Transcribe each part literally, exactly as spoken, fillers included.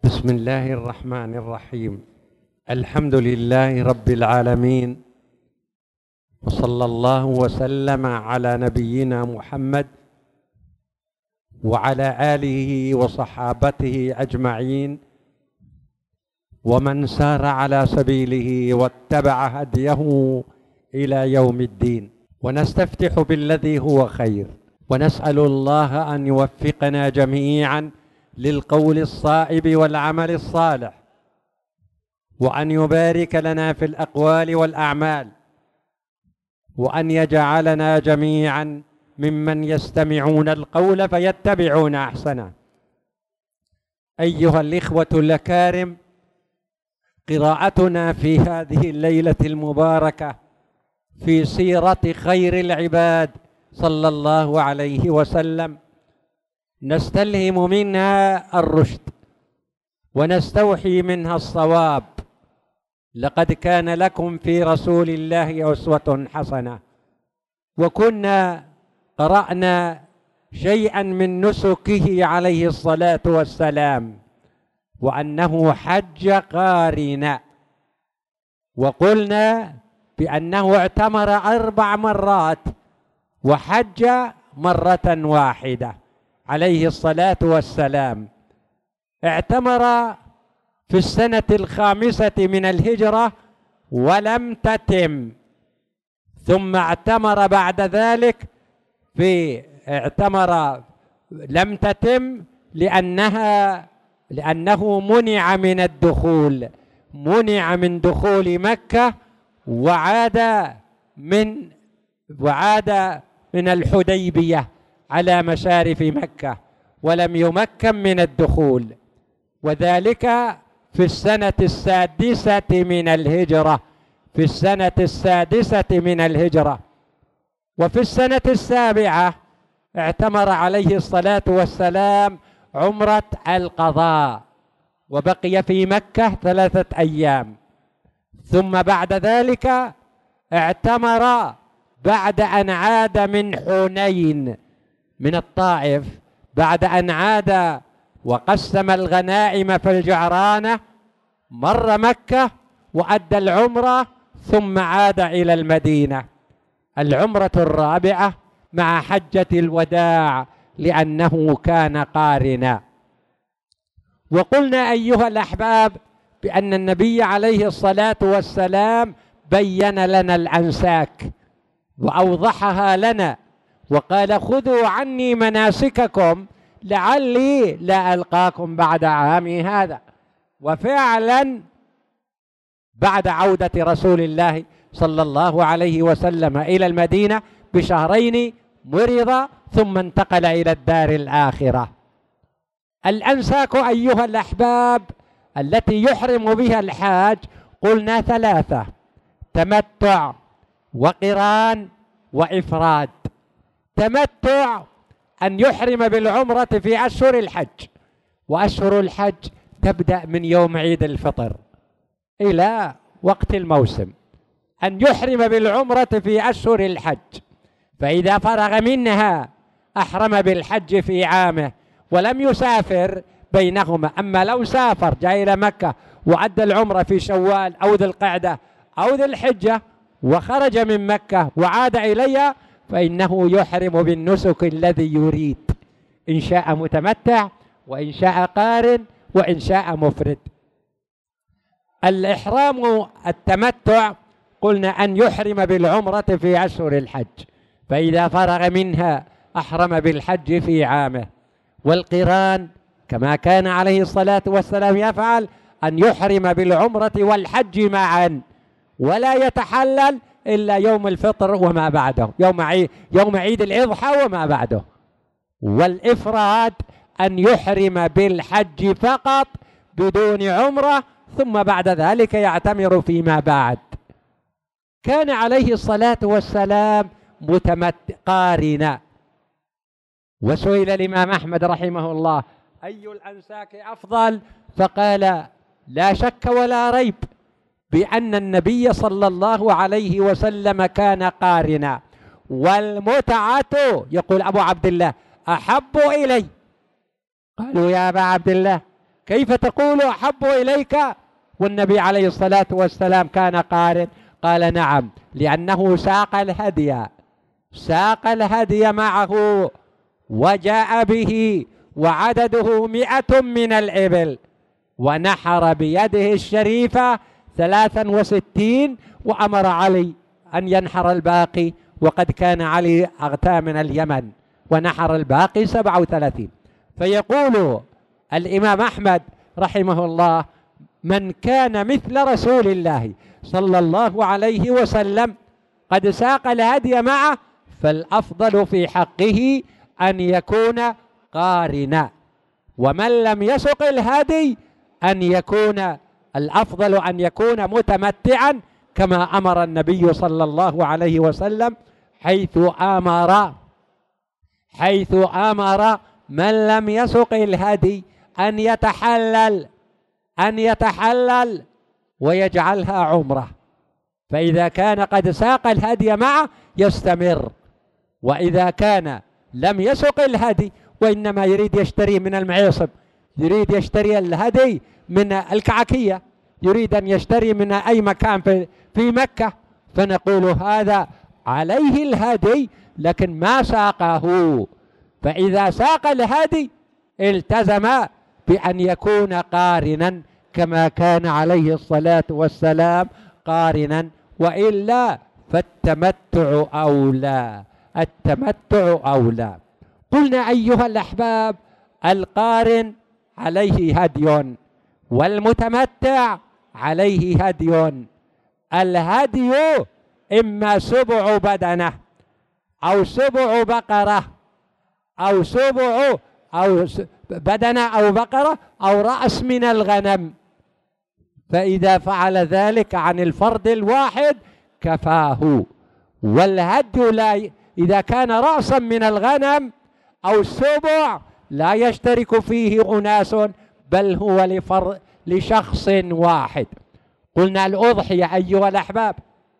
بسم الله الرحمن الرحيم. الحمد لله رب العالمين، وصلى الله وسلم على نبينا محمد وعلى آله وصحابته أجمعين، ومن سار على سبيله واتبع هديه إلى يوم الدين. ونستفتح بالذي هو خير، ونسأل الله أن يوفقنا جميعا للقول الصائب والعمل الصالح، وأن يبارك لنا في الأقوال والأعمال، وأن يجعلنا جميعا ممن يستمعون القول فيتبعون أحسنه. أيها الإخوة الأكارم، قراءتنا في هذه الليلة المباركة في سيرة خير العباد صلى الله عليه وسلم نستلهم منها الرشد ونستوحي منها الصواب. لقد كان لكم في رسول الله أسوة حسنة. وكنا قرأنا شيئا من نسكه عليه الصلاة والسلام، وأنه حج قارنا، وقلنا بأنه اعتمر أربع مرات وحج مرة واحدة عليه الصلاة والسلام. اعتمر في السنة الخامسة من الهجرة ولم تتم، ثم اعتمر بعد ذلك في اعتمر لم تتم لأنها لأنه منع من الدخول منع من دخول مكة، وعاد من وعاد من الحديبية على مشارف مكة، ولم يمكن من الدخول، وذلك في السنة السادسة من الهجرة في السنة السادسة من الهجرة. وفي السنة السابعة اعتمر عليه الصلاة والسلام عمرة القضاء، وبقي في مكة ثلاثة أيام. ثم بعد ذلك اعتمر بعد أن عاد من حنين من الطائف، بعد أن عاد وقسم الغنائم في الجعرانة، مر مكة وأدى العمرة، ثم عاد إلى المدينة. العمرة الرابعة مع حجة الوداع، لأنه كان قارنا. وقلنا أيها الأحباب بأن النبي عليه الصلاة والسلام بين لنا الأنساك وأوضحها لنا، وقال: خذوا عني مناسككم لعلي لا ألقاكم بعد عامي هذا. وفعلا بعد عودة رسول الله صلى الله عليه وسلم إلى المدينة بشهرين مرض، ثم انتقل إلى الدار الآخرة. الأنساك أيها الأحباب التي يحرم بها الحاج قلنا ثلاثة: تمتع وقران وإفراد. تمتع أن يحرم بالعمرة في أشهر الحج، وأشهر الحج تبدأ من يوم عيد الفطر إلى وقت الموسم. أن يحرم بالعمرة في أشهر الحج، فإذا فرغ منها أحرم بالحج في عامه ولم يسافر بينهما. أما لو سافر جاء إلى مكة وأدى العمرة في شوال أو ذي القعدة أو ذي الحجة وخرج من مكة وعاد إليها، فإنه يحرم بالنسك الذي يريد، إن شاء متمتع، وإن شاء قارن، وإن شاء مفرد. الإحرام التمتع قلنا أن يحرم بالعمرة في أشهر الحج، فإذا فرغ منها أحرم بالحج في عامه. والقران كما كان عليه الصلاة والسلام يفعل، أن يحرم بالعمرة والحج معا، ولا يتحلل إلا يوم الفطر وما بعده، يوم عيد, يوم عيد الإضحى وما بعده. والإفراد أن يحرم بالحج فقط بدون عمرة، ثم بعد ذلك يعتمر فيما بعد. كان عليه الصلاة والسلام متمت قارنا. وسئل الإمام أحمد رحمه الله: أي الأنساك أفضل؟ فقال: لا شك ولا ريب بأن النبي صلى الله عليه وسلم كان قارنا، والمتعة، يقول أبو عبد الله، أحب إلي. قالوا: يا أبا عبد الله، كيف تقول أحب إليك والنبي عليه الصلاة والسلام كان قارن؟ قال نعم، لأنه ساق الهدي ساق الهدي معه وجاء به وعدده مئة من الإبل، ونحر بيده الشريفة ثلاثا وستين، وأمر علي أن ينحر الباقي، وقد كان علي أغتى من اليمن، ونحر الباقي سبعة وثلاثين. فيقول الإمام أحمد رحمه الله: من كان مثل رسول الله صلى الله عليه وسلم قد ساق الهدي معه، فالأفضل في حقه أن يكون قارنا، ومن لم يسق الهدي أن يكون الأفضل أن يكون متمتعا، كما أمر النبي صلى الله عليه وسلم، حيث أمر حيث أمر من لم يسق الهدي أن يتحلل أن يتحلل ويجعلها عمرة. فإذا كان قد ساق الهدي معه يستمر، وإذا كان لم يسق الهدي وإنما يريد يشتري من المعيصب، يريد يشتري الهدي من الكعكية، يريد أن يشتري من أي مكان في في مكة، فنقول هذا عليه الهدي لكن ما ساقه. فإذا ساق الهدي التزم بأن يكون قارنا كما كان عليه الصلاة والسلام قارنا، وإلا فالتمتع أولى التمتع أولى. قلنا أيها الأحباب: القارن عليه هدي، والمتمتع عليه هدي. الهدي إما سبع بدنة أو سبع بقرة أو سبع أو بدنة أو بقرة أو رأس من الغنم، فإذا فعل ذلك عن الفرد الواحد كفاه. والهدي لا إذا كان رأسا من الغنم أو سبع لا يشترك فيه أناس، بل هو لفرد لشخص واحد. قلنا الأضحية أيها الأحباب،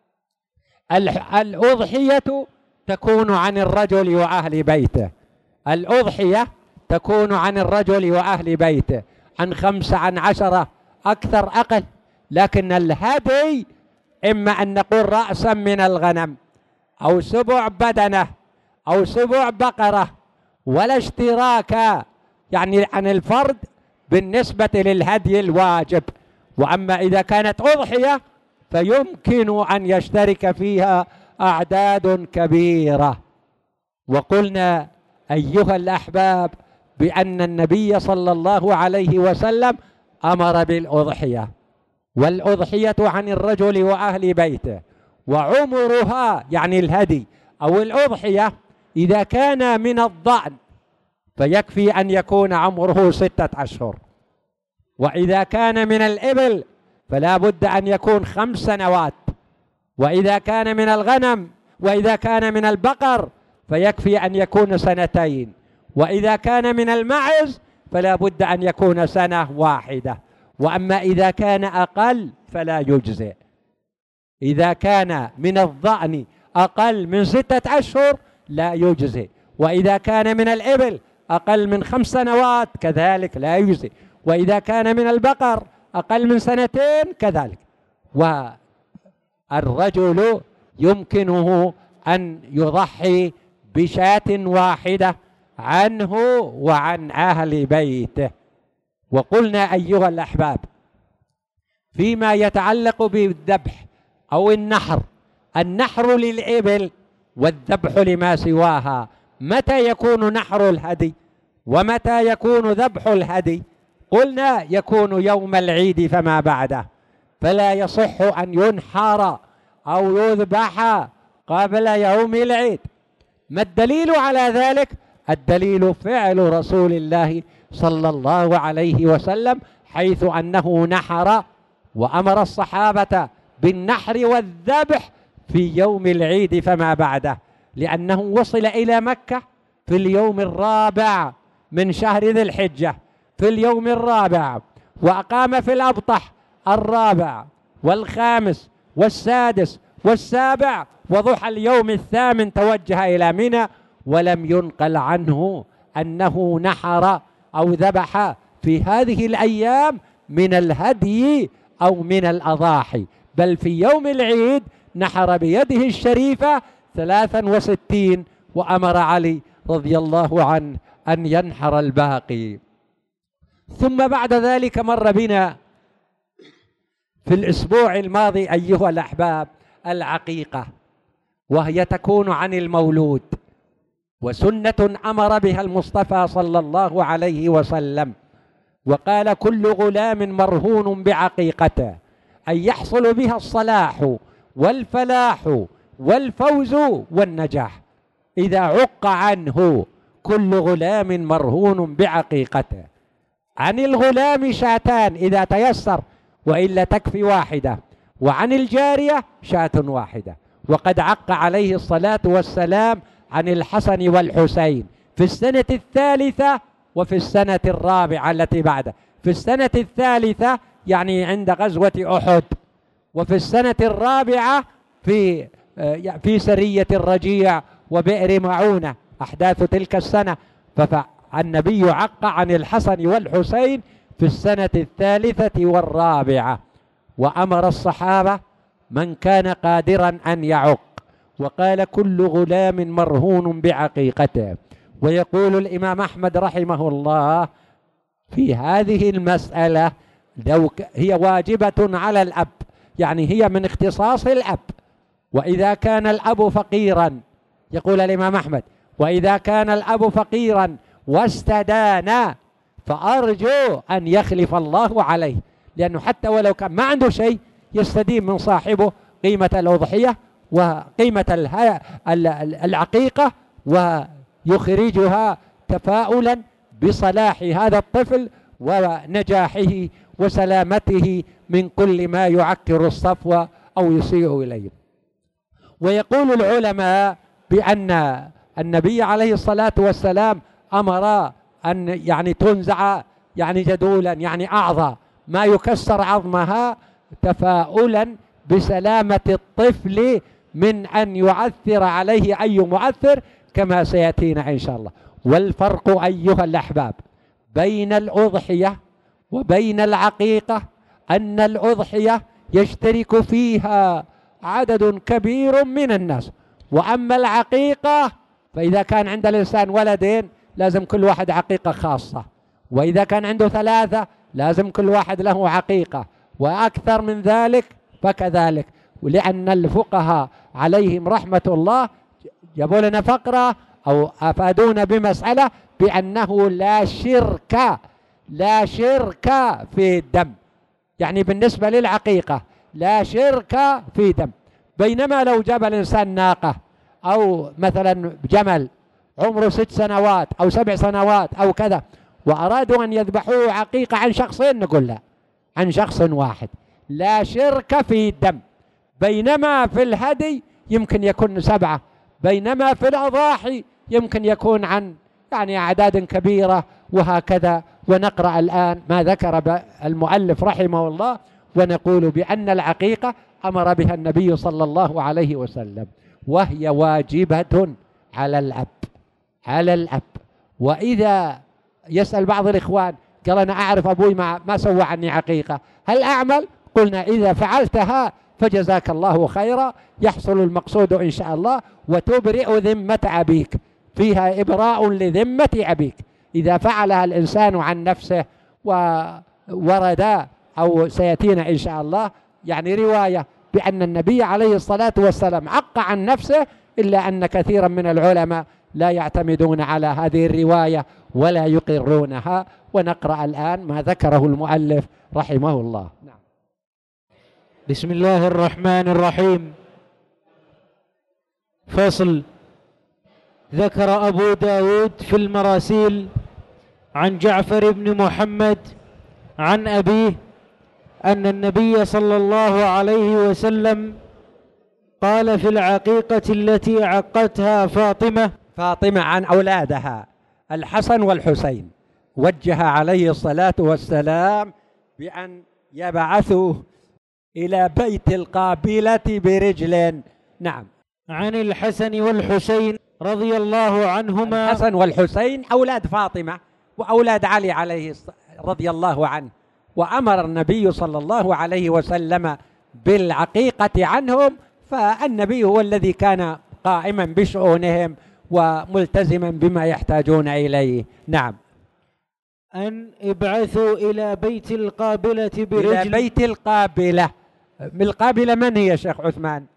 الأضحية تكون عن الرجل وأهل بيته، الأضحية تكون عن الرجل وأهل بيته، عن خمسة عن عشرة أكثر أقل. لكن الهدي إما أن نقول رأسا من الغنم أو سبع بدنة أو سبع بقرة، ولا اشتراك يعني عن الفرد بالنسبة للهدي الواجب. وأما إذا كانت أضحية فيمكن أن يشترك فيها أعداد كبيرة. وقلنا أيها الأحباب بأن النبي صلى الله عليه وسلم أمر بالأضحية، والأضحية عن الرجل وأهل بيته، وعمرها يعني الهدي أو الأضحية إذا كان من الضأن فيكفي أن يكون عمره ستة أشهر، وإذا كان من الإبل فلا بد أن يكون خمس سنوات، وإذا كان من الغنم وإذا كان من البقر فيكفي أن يكون سنتين، وإذا كان من المعز فلا بد أن يكون سنة واحدة. وأما إذا كان أقل فلا يجزئ. إذا كان من الضأن أقل من ستة أشهر لا يجزئ، وإذا كان من الإبل أقل من خمس سنوات كذلك لا يجزئ، وإذا كان من البقر أقل من سنتين كذلك. والرجل يمكنه أن يضحي بشاة واحدة عنه وعن أهل بيته. وقلنا أيها الأحباب فيما يتعلق بالذبح أو النحر، النحر للإبل والذبح لما سواها. متى يكون نحر الهدي ومتى يكون ذبح الهدي؟ قلنا يكون يوم العيد فما بعده، فلا يصح أن ينحر أو يذبح قبل يوم العيد. ما الدليل على ذلك؟ الدليل فعل رسول الله صلى الله عليه وسلم، حيث أنه نحر وأمر الصحابة بالنحر والذبح في يوم العيد فما بعده، لأنه وصل إلى مكة في اليوم الرابع من شهر ذي الحجة، في اليوم الرابع، وأقام في الأبطح الرابع والخامس والسادس والسابع، وضحى اليوم الثامن توجه إلى منى، ولم ينقل عنه أنه نحر أو ذبح في هذه الأيام من الهدي أو من الأضاحي، بل في يوم العيد نحر بيده الشريفة ثلاثا وستين، وأمر علي رضي الله عنه أن ينحر الباقي. ثم بعد ذلك مر بنا في الأسبوع الماضي أيها الأحباب العقيقة، وهي تكون عن المولود، وسنة أمر بها المصطفى صلى الله عليه وسلم، وقال كل غلام مرهون بعقيقته أن يحصل بها الصلاح والفلاح والفوز والنجاح. إذا عق عنه كل غلام مرهون بعقيقته. عن الغلام شاتان إذا تيسر، وإلا تكفي واحدة، وعن الجارية شاة واحدة. وقد عق عليه الصلاة والسلام عن الحسن والحسين في السنة الثالثة وفي السنة الرابعة التي بعده. في السنة الثالثة يعني عند غزوة أحد، وفي السنة الرابعة في في سرية الرجيع وبئر معونة، أحداث تلك السنة. فالنبي عق عن الحسن والحسين في السنة الثالثة والرابعة، وأمر الصحابة من كان قادرا أن يعق، وقال كل غلام مرهون بعقيقته. ويقول الإمام أحمد رحمه الله في هذه المسألة لو هي واجبة على الأب، يعني هي من اختصاص الأب. وإذا كان الأب فقيرا، يقول الإمام أحمد، وإذا كان الأب فقيرا واستدان فأرجو أن يخلف الله عليه، لأنه حتى ولو كان ما عنده شيء يستدين من صاحبه قيمة الأضحية وقيمة العقيقة، ويخرجها تفاؤلا بصلاح هذا الطفل ونجاحه وسلامته من كل ما يعكر الصفوة أو يسيء إليه. ويقول العلماء بأن النبي عليه الصلاة والسلام أمر أن يعني تنزع يعني جدولا، يعني أعضى ما يكسر عظمها تفاؤلا بسلامة الطفل من أن يعثر عليه أي معثر، كما سيأتينا إن شاء الله. والفرق أيها الأحباب بين الأضحية وبين العقيقة أن الأضحية يشترك فيها عدد كبير من الناس، وأما العقيقة فإذا كان عند الإنسان ولدين لازم كل واحد عقيقة خاصة، وإذا كان عنده ثلاثة لازم كل واحد له عقيقة، وأكثر من ذلك فكذلك. ولأن الفقهاء عليهم رحمة الله جابوا لنا فقرة أو أفادونا بمسألة بأنه لا شرك لا شرك في الدم، يعني بالنسبة للعقيقة لا شرك في دم. بينما لو جاب الإنسان ناقة أو مثلا جمل عمره ست سنوات أو سبع سنوات أو كذا وأرادوا أن يذبحوه عقيقة عن شخصين، نقول لا، عن شخص واحد، لا شرك في الدم. بينما في الهدي يمكن يكون سبعة، بينما في الأضاحي يمكن يكون عن يعني أعداد كبيرة، وهكذا. ونقرأ الآن ما ذكر المؤلف رحمه الله، ونقول بأن العقيقة أمر بها النبي صلى الله عليه وسلم، وهي واجبة على الأب على الأب. وإذا يسأل بعض الإخوان قال أنا أعرف أبوي ما, ما سوى عني عقيقة، هل أعمل؟ قلنا إذا فعلتها فجزاك الله خيرا، يحصل المقصود إن شاء الله، وتبرئ ذمة أبيك، فيها إبراء لذمة أبيك إذا فعلها الإنسان عن نفسه. وورد أو سيأتينا إن شاء الله يعني رواية بأن النبي عليه الصلاة والسلام عق عن نفسه، إلا أن كثيرا من العلماء لا يعتمدون على هذه الرواية ولا يقرونها. ونقرأ الآن ما ذكره المؤلف رحمه الله. نعم. بسم الله الرحمن الرحيم. فصل. ذكر أبو داود في المراسيل عن جعفر بن محمد عن أبيه أن النبي صلى الله عليه وسلم قال في العقيقة التي عقتها فاطمة فاطمة عن أولادها الحسن والحسين، وجه عليه الصلاة والسلام بأن يبعثوا إلى بيت القابلة برجل. نعم. عن الحسن والحسين رضي الله عنهما. الحسن والحسين أولاد فاطمة وأولاد علي عليه رضي الله عنه، وأمر النبي صلى الله عليه وسلم بالعقيقة عنهم، فالنبي هو الذي كان قائما بشؤونهم وملتزما بما يحتاجون إليه. نعم. أن ابعثوا إلى بيت القابلة برجل. إلى بيت القابلة. القابلة من هي شيخ عثمان؟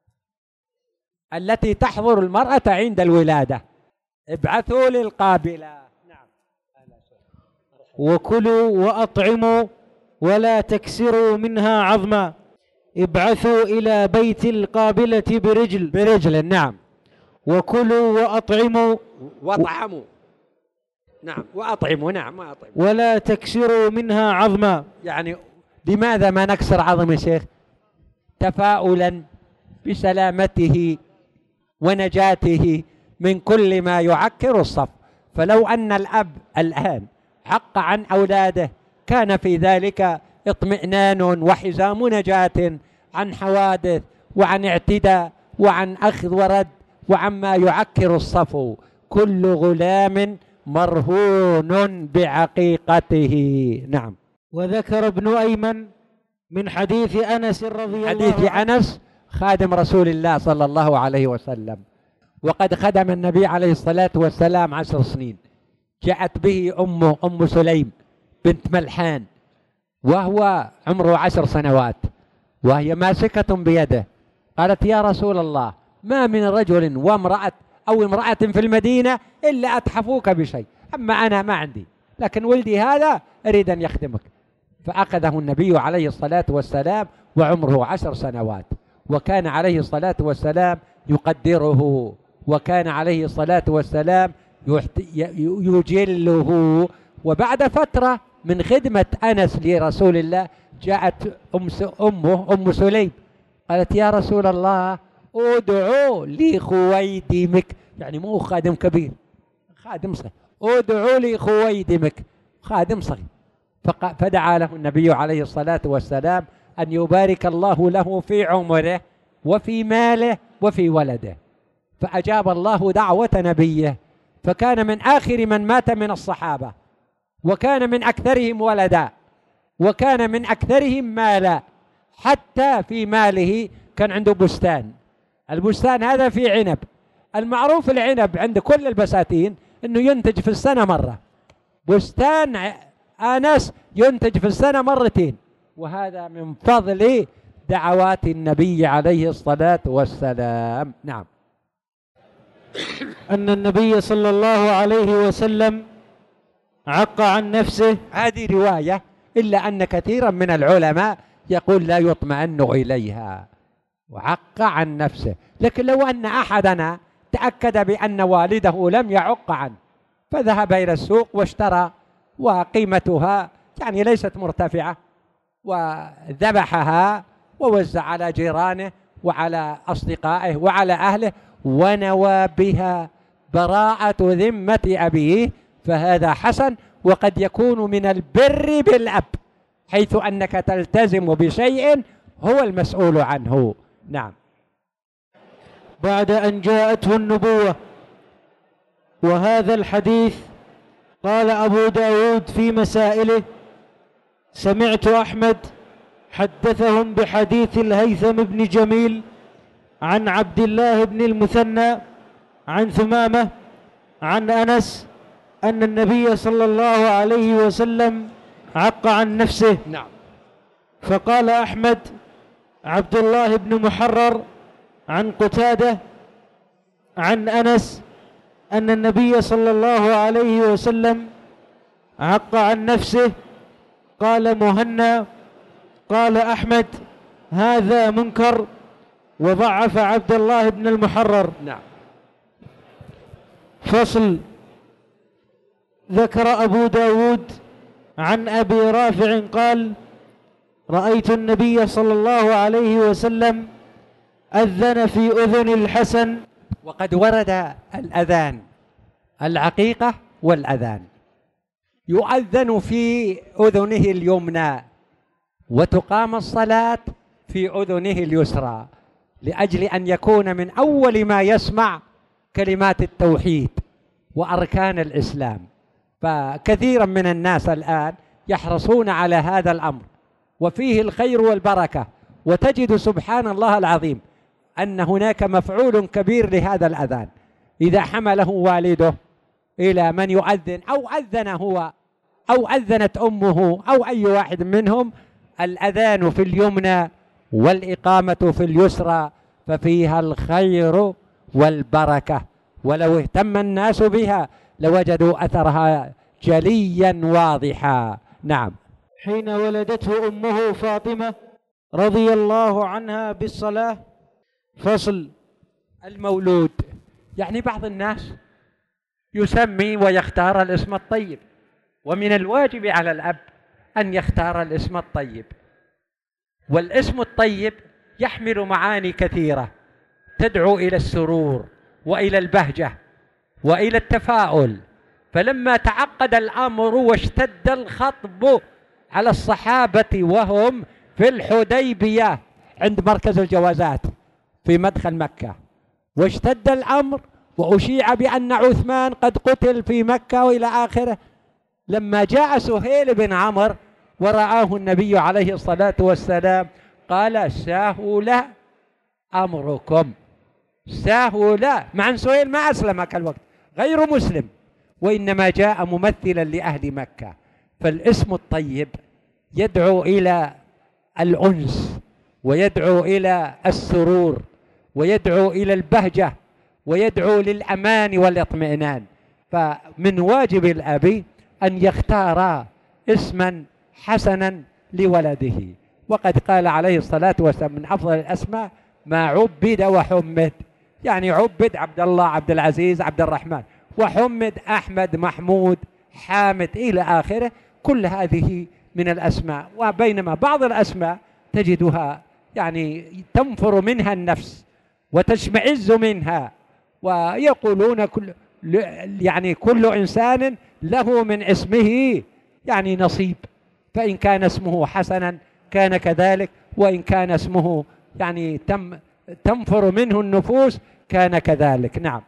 التي تحضر المرأة عند الولادة. ابعثوا للقابلة. نعم. وكلوا وأطعموا ولا تكسروا منها عظما. ابعثوا إلى بيت القابلة برجل. برجل. نعم. وكلوا وأطعموا. وأطعموا. نعم. وأطعموا. نعم. وأطعموا. ولا تكسروا منها عظما. يعني لماذا ما نكسر عظم يا شيخ؟ تفاؤلا بسلامته ونجاته من كل ما يعكر الصف. فلو أن الأب الآن حق عن أولاده كان في ذلك اطمئنان وحزام نجاة عن حوادث وعن اعتداء وعن أخذ ورد وعما يعكر الصف. كل غلام مرهون بعقيقته. نعم. وذكر ابن أيمن من حديث أنس رضي الله عنه. حديث أنس خادم رسول الله صلى الله عليه وسلم، وقد خدم النبي عليه الصلاة والسلام عشر سنين. جاءت به أمه أم سليم بنت ملحان وهو عمره عشر سنوات، وهي ماسكة بيده. قالت: يا رسول الله، ما من رجل وامرأة أو امرأة في المدينة إلا أتحفوك بشيء، أما أنا ما عندي، لكن ولدي هذا أريد أن يخدمك. فأخذه النبي عليه الصلاة والسلام وعمره عشر سنوات، وكان عليه الصلاة والسلام يقدره، وكان عليه الصلاة والسلام يجله. وبعد فترة من خدمة أنس لرسول الله جاءت أمه أم سليم قالت: يا رسول الله، ادعوا لي خويدمك، يعني مو خادم كبير، خادم صغير، ادعوا لي خويدمك، خادم صغير. فدعا له النبي عليه الصلاة والسلام أن يبارك الله له في عمره وفي ماله وفي ولده، فأجاب الله دعوة نبيه، فكان من آخر من مات من الصحابة، وكان من أكثرهم ولدا، وكان من أكثرهم مالا، حتى في ماله كان عنده بستان. البستان هذا فيه عنب. المعروف العنب عند كل البساتين أنه ينتج في السنة مرة، بستان أنس ينتج في السنة مرتين، وهذا من فضل دعوات النبي عليه الصلاة والسلام. نعم. أن النبي صلى الله عليه وسلم عق عن نفسه. هذه رواية، إلا أن كثيرا من العلماء يقول لا يطمئن إليها، وعق عن نفسه. لكن لو أن أحدنا تأكد بأن والده لم يعق عنه فذهب إلى السوق واشترى وقيمتها يعني ليست مرتفعة، وذبحها ووزع على جيرانه وعلى أصدقائه وعلى أهله ونوى بها براءة ذمة أبيه، فهذا حسن، وقد يكون من البر بالأب، حيث أنك تلتزم بشيء هو المسؤول عنه. نعم. بعد أن جاءته النبوة. وهذا الحديث قال أبو داود في مسائله: سمعت أحمد حدثهم بحديث الهيثم بن جميل عن عبد الله بن المثنى عن ثمامة عن أنس أن النبي صلى الله عليه وسلم عق عن نفسه. نعم. فقال أحمد: عبد الله بن محرر عن قتادة عن أنس أن النبي صلى الله عليه وسلم عق عن نفسه. قال مهنا. قال أحمد: هذا منكر، وضعف عبد الله بن المحرر. نعم. فصل. ذكر أبو داود عن أبي رافع قال: رأيت النبي صلى الله عليه وسلم أذن في أذن الحسن. وقد ورد الأذان، العقيقة والأذان، يؤذن في أذنه اليمنى وتقام الصلاة في أذنه اليسرى، لأجل أن يكون من أول ما يسمع كلمات التوحيد وأركان الإسلام. فكثيرا من الناس الآن يحرصون على هذا الأمر، وفيه الخير والبركة. وتجد سبحان الله العظيم أن هناك مفعول كبير لهذا الأذان، إذا حمله والده إلى من يؤذن أو أذن هو أو أذنت أمه أو أي واحد منهم، الأذان في اليمنى والإقامة في اليسرى، ففيها الخير والبركة، ولو اهتم الناس بها لوجدوا أثرها جليا واضحا. نعم. حين ولدته أمه فاطمة رضي الله عنها بالصلاة. فصل. المولود، يعني بعض الناس يسمي ويختار الاسم الطيب، ومن الواجب على الأب أن يختار الاسم الطيب. والاسم الطيب يحمل معاني كثيرة تدعو إلى السرور وإلى البهجة وإلى التفاؤل. فلما تعقد الأمر واشتد الخطب على الصحابة وهم في الحديبية عند مركز الجوازات في مدخل مكة، واشتد الأمر وأشيع بأن عثمان قد قتل في مكة وإلى آخره، لما جاء سهيل بن عمرو ورآه النبي عليه الصلاة والسلام قال: سهل أمركم، سهل، مع أن سهيل ما أسلم كل الوقت، غير مسلم، وإنما جاء ممثلا لأهل مكة. فالاسم الطيب يدعو إلى الأنس، ويدعو إلى السرور، ويدعو إلى البهجة، ويدعو للأمان والاطمئنان. فمن واجب الأب أن يختار اسما حسنا لولده. وقد قال عليه الصلاة والسلام: من أفضل الأسماء ما عبد وحمد، يعني عبد عبد الله، عبد العزيز، عبد الرحمن، وحمد أحمد، محمود، حامد إلى آخره. كل هذه من الأسماء. وبينما بعض الأسماء تجدها يعني تنفر منها النفس وتشمئز منها، ويقولون كل يعني كل إنسان له من اسمه يعني نصيب، فإن كان اسمه حسنا كان كذلك، وإن كان اسمه يعني تم تنفر منه النفوس كان كذلك. نعم.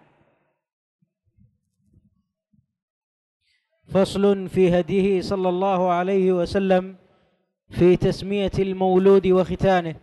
فصل في هديه صلى الله عليه وسلم في تسمية المولود وختانه.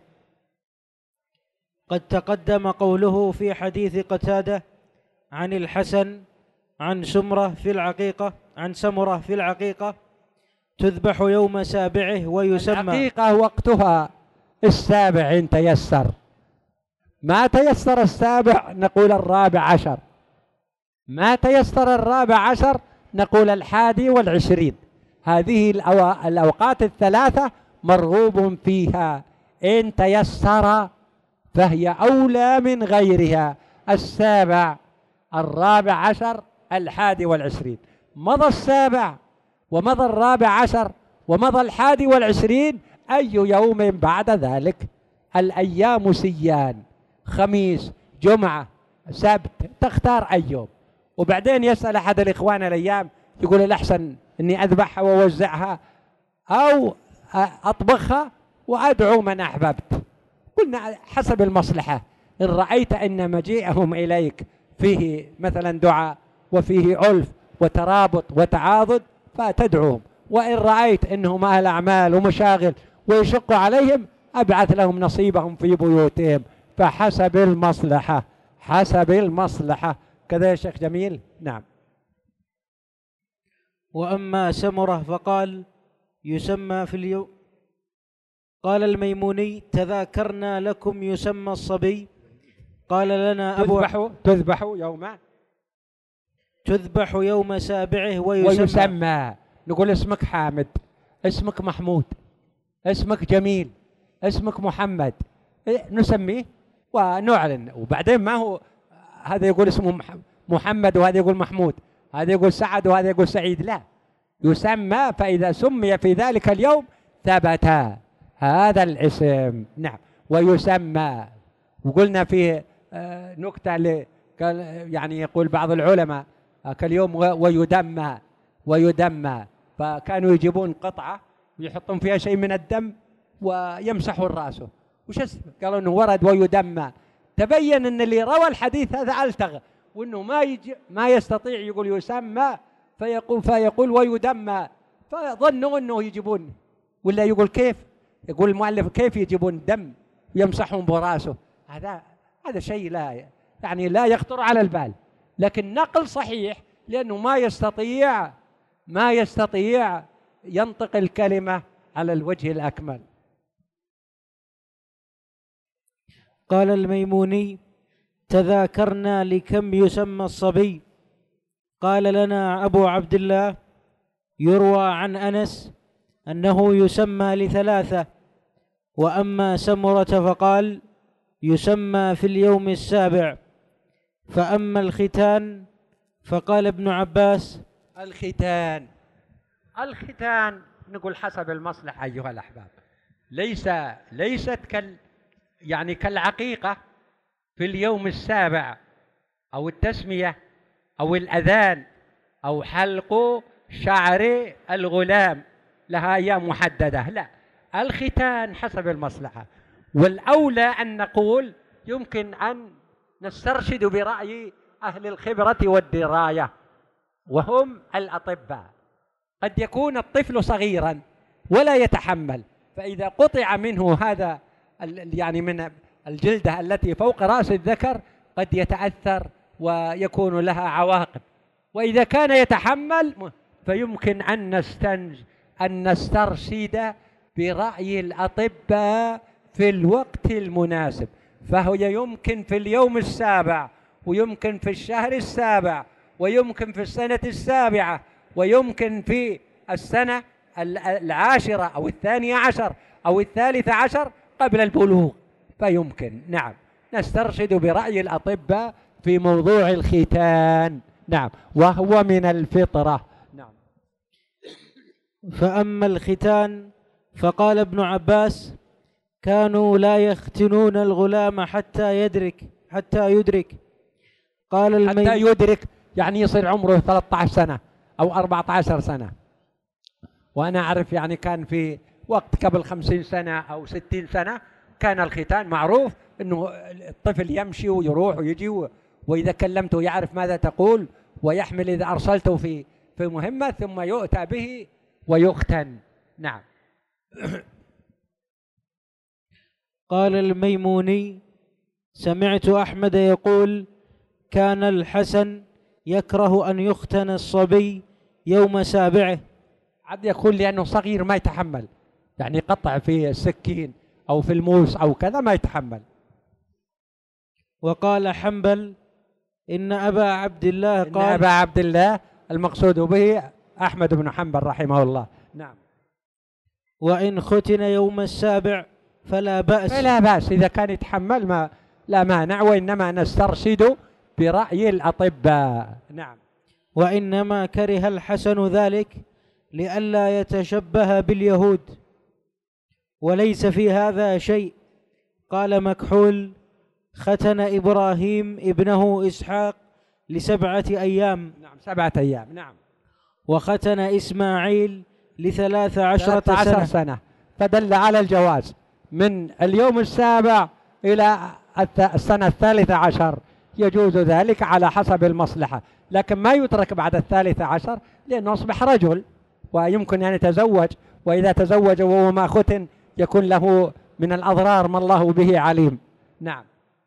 قد تقدم قوله في حديث قتادة عن الحسن عن سمرة في العقيقة عن سمرة في العقيقة: تذبح يوم سابعه ويسمى. العقيقة وقتها السابع إن تيسر، ما تيسر السابع نقول الرابع عشر، ما تيسر الرابع عشر نقول الحادي والعشرين. هذه الأوقات الثلاثة مرغوب فيها، إن تيسر فهي أولى من غيرها: السابع، الرابع عشر، الحادي والعشرين. مضى السابع ومضى الرابع عشر ومضى الحادي والعشرين، أي يوم بعد ذلك؟ الأيام سيان، خميس، جمعة، سبت، تختار أي يوم. وبعدين يسأل أحد الإخوان الأيام يقول: الأحسن أني أذبحها ووزعها أو أطبخها وأدعو من أحببت. قلنا حسب المصلحة. إن رأيت أن مجيئهم إليك فيه مثلا دعاء وفيه ألف وترابط وتعاضد فتدعوهم، وإن رأيت أنهم أهل أعمال ومشاغل ويشق عليهم أبعث لهم نصيبهم في بيوتهم. فحسب المصلحة، حسب المصلحة. كذا يا شيخ جميل. نعم. وأما سمرة فقال: يسمى في اليوم. قال الميموني: تذاكرنا لكم يسمى الصبي. قال لنا أبو تذبح تذبح يوم تذبح يوم سابعه ويسمى, ويسمى. نقول اسمك حامد، اسمك محمود، اسمك جميل، اسمك محمد، نسميه ونعلن. وبعدين ما هو هذا يقول اسمه محمد وهذا يقول محمود، هذا يقول سعد وهذا يقول سعيد، لا، يسمى. فإذا سمي في ذلك اليوم ثبت هذا الاسم. نعم. ويسمى. وقلنا فيه نكتة يعني يقول بعض العلماء كاليوم ويدمى، ويدمى، فكانوا يجيبون قطعة ويحطون فيها شيء من الدم ويمسحون رأسه. وش اسمه؟ قالوا انه ورد ويدمى. تبين ان اللي روى الحديث هذا ألتغ، وانه ما يجي ما يستطيع يقول يسمى فيقول فيقول ويدمى. فظنوا أنه يجيبون، ولا يقول كيف، يقول المؤلف كيف يجيبون دم يمسحون براسه، هذا هذا شيء لا يعني لا يخطر على البال، لكن نقل صحيح لأنه ما يستطيع ما يستطيع ينطق الكلمة على الوجه الأكمل. قال الميموني: تذاكرنا لكم يسمى الصبي. قال لنا أبو عبد الله: يروى عن أنس أنه يسمى لثلاثة، وأما سمرة فقال يسمى في اليوم السابع. فأما الختان فقال ابن عباس: الختان الختان نقول حسب المصلحة أيها الأحباب، ليس ليست كال يعني كالعقيقة في اليوم السابع أو التسمية أو الأذان أو حلق شعر الغلام لها أيام محددة، لا، الختان حسب المصلحة. والأولى أن نقول يمكن أن نسترشد برأي أهل الخبرة والدراية وهم الأطباء. قد يكون الطفل صغيرا ولا يتحمل، فإذا قطع منه هذا يعني من الجلدة التي فوق رأس الذكر قد يتأثر ويكون لها عواقب، وإذا كان يتحمل فيمكن أن نستنج أن نسترشد برأي الأطباء في الوقت المناسب، فهو يمكن في اليوم السابع، ويمكن في الشهر السابع، ويمكن في السنة السابعة، ويمكن في السنة العاشرة أو الثانية عشر أو الثالثة عشر قبل البلوغ، فيمكن نعم نسترشد برأي الأطباء في موضوع الختان، نعم، وهو من الفطرة. نعم. فأما الختان فقال ابن عباس: كانوا لا يختنون الغلام حتى يدرك حتى يدرك قال المي... حتى يدرك يعني يصير عمره ثلاثة عشر سنة أو أربعة عشر سنة. وأنا أعرف يعني كان في وقت قبل خمسين سنة أو ستين سنة كان الختان معروف أنه الطفل يمشي ويروح ويجي، وإذا كلمته يعرف ماذا تقول، ويحمل إذا أرسلته في في مهمة، ثم يؤتى به ويختن. نعم. قال الميموني: سمعت أحمد يقول: كان الحسن يكره أن يختن الصبي يوم سابعه. عاد يكون لأنه صغير ما يتحمل، يعني قطع في السكين أو في الموس أو كذا ما يتحمل. وقال حنبل: إن أبا عبد الله إن قال أبا عبد الله المقصود به أحمد بن حنبل رحمه الله. نعم. وإن ختن يوم السابع فلا بأس. فلا بأس إذا كان يتحمل، ما لا مانع، وإنما نسترشد برأي الأطباء. نعم. وإنما كره الحسن ذلك لئلا يتشبه باليهود، وليس في هذا شيء. قال مكحول: ختن إبراهيم ابنه إسحاق لسبعة أيام. نعم، سبعة أيام. نعم. وختن إسماعيل لثلاث عشرة عشر سنة. سنة، فدل على الجواز من اليوم السابع إلى السنة الثالثة عشر، يجوز ذلك على حسب المصلحة، لكن ما يترك بعد الثالثة عشر لأنه أصبح رجل ويمكن أن يتزوج، وإذا تزوج وهو ما ختن يكون له من الأضرار ما الله به عليم. نعم.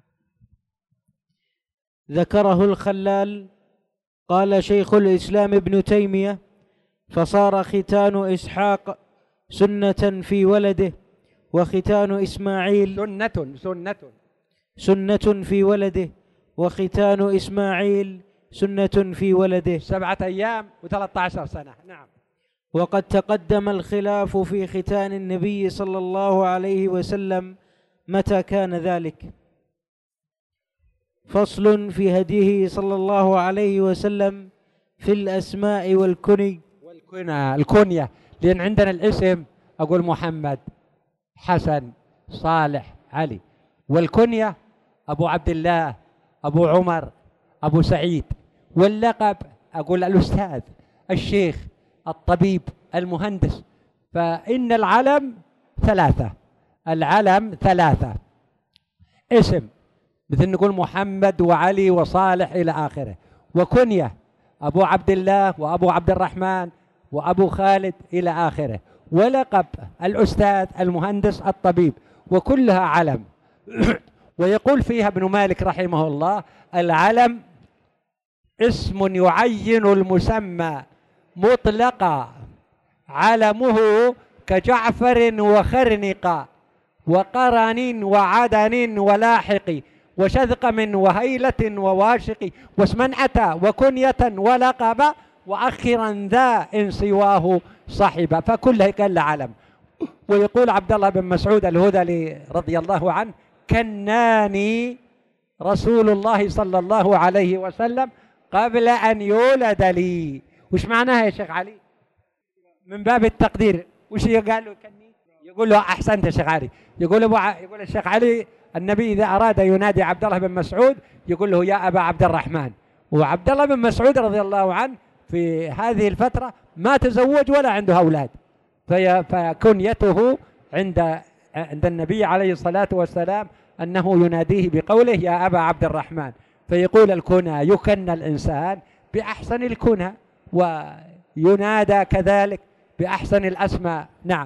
ذكره الخلال. قال شيخ الإسلام ابن تيمية: فصار ختان إسحاق سنة في ولده، وختان إسماعيل سنة سنة سنة في ولده، وختان إسماعيل سنة في ولده. سبعة أيام وثلاثة عشر سنة. نعم. وقد تقدم الخلاف في ختان النبي صلى الله عليه وسلم متى كان ذلك. فصل في هديه صلى الله عليه وسلم في الأسماء والكني. والكنى الكنية، لأن عندنا الاسم أقول محمد، حسن، صالح، علي، والكنية أبو عبد الله، أبو عمر، أبو سعيد، واللقب أقول الأستاذ، الشيخ، الطبيب، المهندس. فإن العلم ثلاثة، العلم ثلاثة، اسم مثل نقول محمد وعلي وصالح إلى آخره، وكنية أبو عبد الله وأبو عبد الرحمن وأبو خالد إلى آخره، ولقب الأستاذ المهندس الطبيب، وكلها علم. ويقول فيها ابن مالك رحمه الله: العلم اسم يعين المسمى مطلقا، علمه كجعفر وخرنق وقرن وعدن ولاحق وشذقم وهيلة وواشق، واسما أتى وكنية ولقب وأخرا ذا إن سواه صحب، فكله قال علم. ويقول عبد الله بن مسعود الهذلي رضي الله عنه: كناني رسول الله صلى الله عليه وسلم قبل أن يولد لي. وش معناها يا شيخ علي؟ من باب التقدير. وش قال له كني؟ يقول له أحسنت يا شيخ علي. يقول أبو ع... يقول الشيخ علي: النبي إذا أراد ينادي عبد الله بن مسعود يقول له يا أبا عبد الرحمن. وعبد الله بن مسعود رضي الله عنه في هذه الفترة ما تزوج ولا عنده أولاد، في... فكنيته عند عند النبي عليه الصلاة والسلام أنه يناديه بقوله يا أبا عبد الرحمن. فيقول الكنى يكنى الإنسان بأحسن الكنى، وينادى كذلك بأحسن الأسماء. نعم.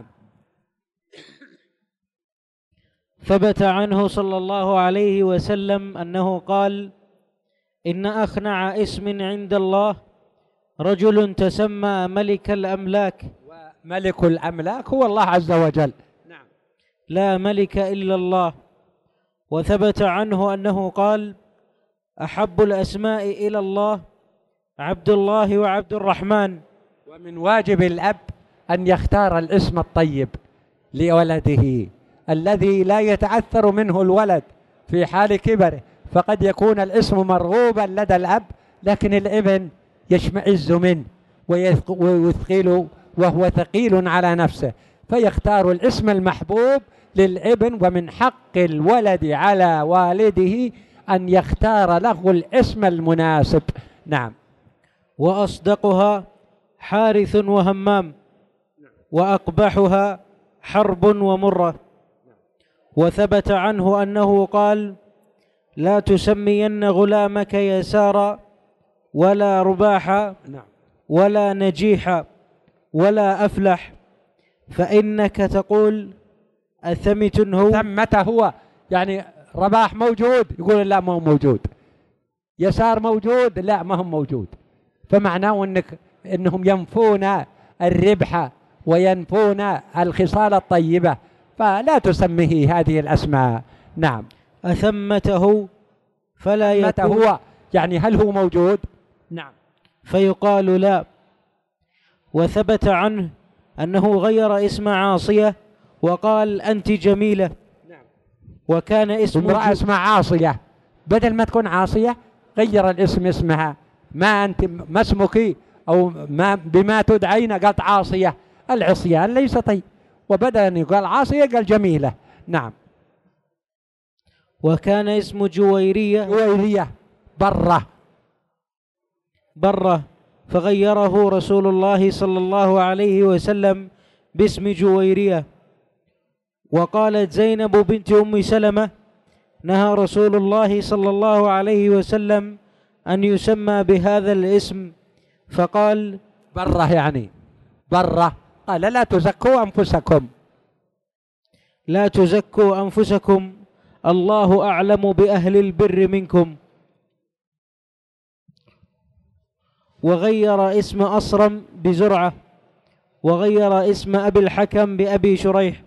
ثبت عنه صلى الله عليه وسلم أنه قال: إن أخنع اسم عند الله رجل تسمى ملك الأملاك. وملك الأملاك هو الله عز وجل. نعم. لا ملك إلا الله. وثبت عنه أنه قال: أحب الأسماء إلى الله عبد الله وعبد الرحمن. ومن واجب الأب أن يختار الاسم الطيب لولده الذي لا يتعثر منه الولد في حال كبره، فقد يكون الاسم مرغوبا لدى الأب لكن الابن يشمئز منه ويثقل وهو ثقيل على نفسه، فيختار الاسم المحبوب للابن. ومن حق الولد على والده أن يختار له الاسم المناسب. نعم. وأصدقها حارث وهمام، وأقبحها حرب ومرة. وثبت عنه أنه قال: لا تسمين غلامك يسارا ولا رباحا ولا نجيحا ولا أفلح، فإنك تقول أثمت هو ثمت هو، يعني رباح موجود يقول لا ما هو موجود، يسار موجود لا ما هو موجود، فمعناه إنك إنهم ينفون الربح وينفون الخصال الطيبة، فلا تسميه هذه الأسماء. نعم. أثمته فلا يكون هو، يعني هل هو موجود؟ نعم. فيقال لا. وثبت عنه أنه غير اسم عاصية وقال أنت جميلة. نعم. وكان اسم امرأة اسمها عاصية، بدل ما تكون عاصية غير الاسم اسمها، ما أنت ما اسمك أو ما بما تدعين قالت عاصية، العصيان ليس طيب، وبدل أن يقال عاصية قال جميلة. نعم. وكان اسم جويرية جويرية برة برة فغيره رسول الله صلى الله عليه وسلم باسم جويرية. وقالت زينب بنت أم سلمة: نهى رسول الله صلى الله عليه وسلم أن يسمى بهذا الاسم، فقال برة يعني برة، قال لا تزكوا أنفسكم لا تزكوا أنفسكم الله أعلم بأهل البر منكم. وغير اسم أصرم بزرعة، وغير اسم أبي الحكم بأبي شريح،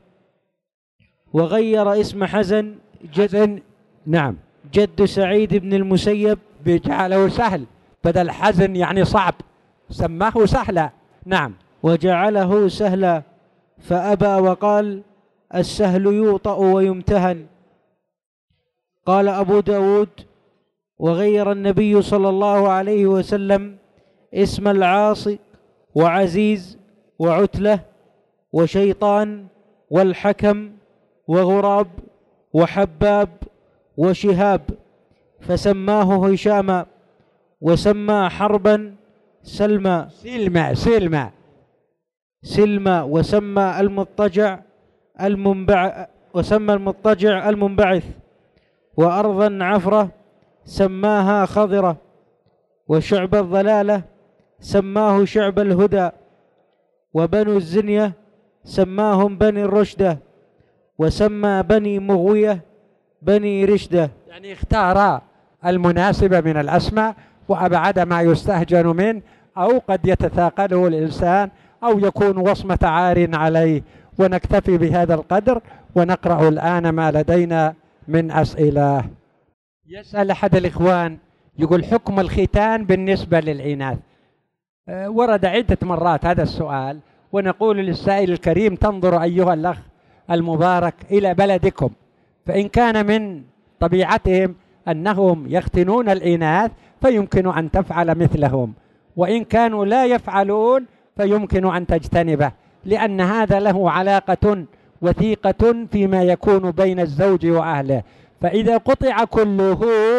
وغير اسم حزن جد نعم جد سعيد بن المسيب بجعله سهل، بدل حزن يعني صعب سماه سهلا. نعم. وجعله سهلا فأبى وقال السهل يوطأ ويمتهن. قال أبو داود: وغير النبي صلى الله عليه وسلم اسم العاصي وعزيز وعتلة وشيطان والحكم وغراب وحباب وشهاب، فسماه هشاما، وسمى حربا سلمى سلمى سلمى سلمى وسمى المضطجع المنبع وسمى المضطجع المنبعث، وأرضا عفرة سماها خضرة، وشعب الضلالة سماه شعب الهدى، وبنو الزنية سماهم بني الرشدة، وسمى بني مغوية بني رشدة. يعني اختار المناسب من الأسماء وأبعد ما يستهجن منه، أو قد يتثاقله الإنسان أو يكون وصمة عار عليه. ونكتفي بهذا القدر ونقرأ الآن ما لدينا من أسئلة. يسأل أحد الإخوان يقول: حكم الختان بالنسبة للإناث؟ أه ورد عدة مرات هذا السؤال، ونقول للسائل الكريم: تنظر أيها الأخ المبارك إلى بلدكم، فإن كان من طبيعتهم أنهم يختنون الإناث فيمكن أن تفعل مثلهم، وإن كانوا لا يفعلون فيمكن أن تجتنبه، لأن هذا له علاقة وثيقة فيما يكون بين الزوج وأهله، فإذا قطع كله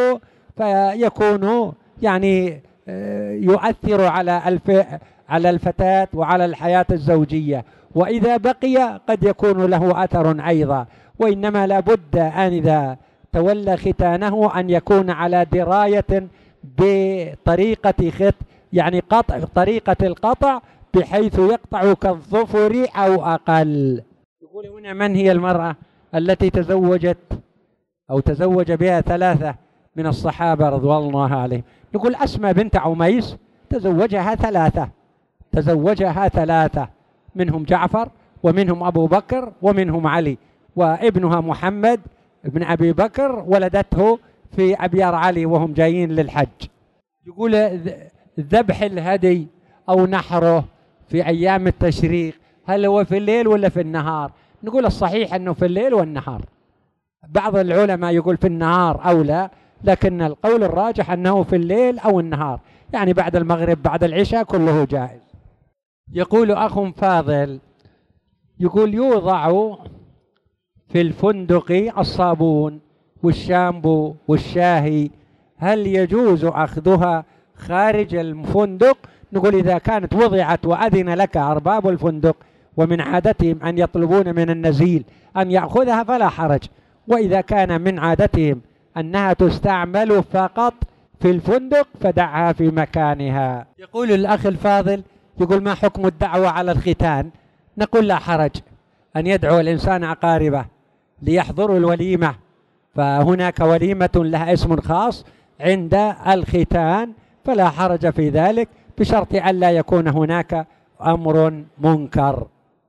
فيكون يعني يؤثر على الف على الفتاة وعلى الحياة الزوجية، وإذا بقي قد يكون له أثر أيضا. وإنما لابد أن إذا تولى ختانه أن يكون على دراية بطريقة خط يعني قطع طريقة القطع بحيث يقطع كالظفر أو أقل. يقول هنا: من هي المرأة التي تزوجت أو تزوج بها ثلاثة من الصحابة رضوان الله عليهم؟ نقول: أسماء بنت عميس تزوجها ثلاثة تزوجها ثلاثة منهم جعفر، ومنهم أبو بكر، ومنهم علي، وابنها محمد بن أبي بكر ولدته في أبيار علي وهم جايين للحج. يقول: ذبح الهدي أو نحره في أيام التشريق هل هو في الليل ولا في النهار؟ نقول الصحيح أنه في الليل والنهار. بعض العلماء يقول في النهار أو لا، لكن القول الراجح أنه في الليل أو النهار، يعني بعد المغرب بعد العشاء كله جائز. يقول أخ فاضل، يقول: يوضع في الفندق الصابون والشامبو والشاهي، هل يجوز أخذها خارج الفندق؟ نقول: إذا كانت وضعت وأذن لك أرباب الفندق ومن عادتهم أن يطلبون من النزيل أن يأخذها فلا حرج، وإذا كان من عادتهم أنها تستعمل فقط في الفندق فدعها في مكانها. يقول الأخ الفاضل، يقول: ما حكم الدعوة على الختان؟ نقول: لا حرج أن يدعو الإنسان أقاربه ليحضروا الوليمة، فهناك وليمة لها اسم خاص عند الختان، فلا حرج في ذلك بشرط أن لا يكون هناك أمر منكر.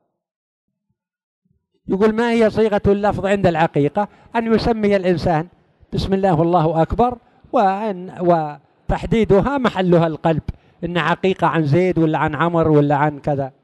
يقول: ما هي صيغة اللفظ عند العقيقة؟ أن يسمي الإنسان بسم الله والله أكبر، وأن وتحديدها محلها القلب، إن عقيقة عن زيد ولا عن عمر ولا عن كذا.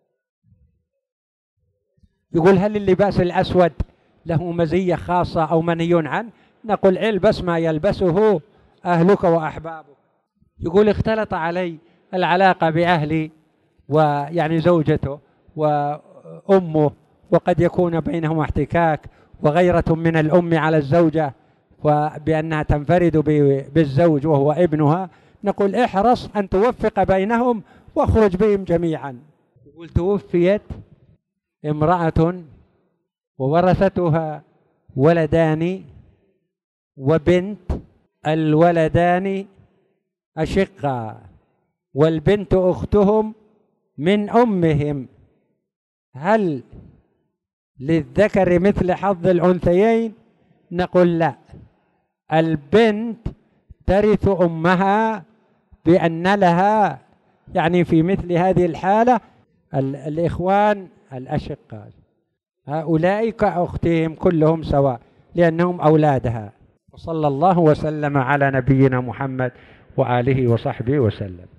يقول: هل اللباس الأسود له مزية خاصة أو منهي عنه؟ نقول: البس ما يلبسه أهلك وأحبابك. يقول: اختلط علي العلاقة بأهلي ويعني زوجته وأمه، وقد يكون بينهم احتكاك وغيرة من الأم على الزوجة وبأنها تنفرد بالزوج وهو ابنها. نقول: احرص أن توفق بينهم واخرج بهم جميعا. يقول: توفيت امرأة وورثتها ولدان وبنت، الولدان أشقا والبنت أختهم من أمهم، هل للذكر مثل حظ الأنثيين؟ نقول: لا، البنت ترث أمها بأن لها يعني في مثل هذه الحالة الإخوان الأشقاء، هؤلاء كأختهم كلهم سواء لأنهم أولادها. وصلى الله وسلم على نبينا محمد وآله وصحبه وسلم.